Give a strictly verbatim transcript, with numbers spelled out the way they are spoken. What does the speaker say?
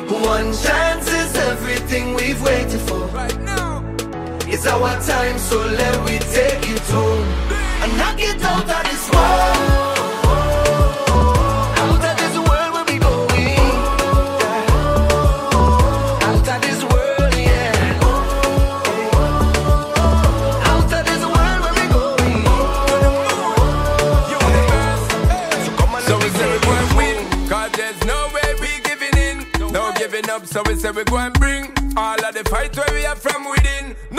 One chance is everything we've waited for. Right now, It's our time, so let we take it home and knock it out of this world. Out of this world where we going. Yeah. Out of this world, yeah. Out of this world where we going. you're the best. So come on, So let we me say we take go it and win, home. cause there's no way we giving in. No giving up, so we say we go and bring all of the fight where we are from within.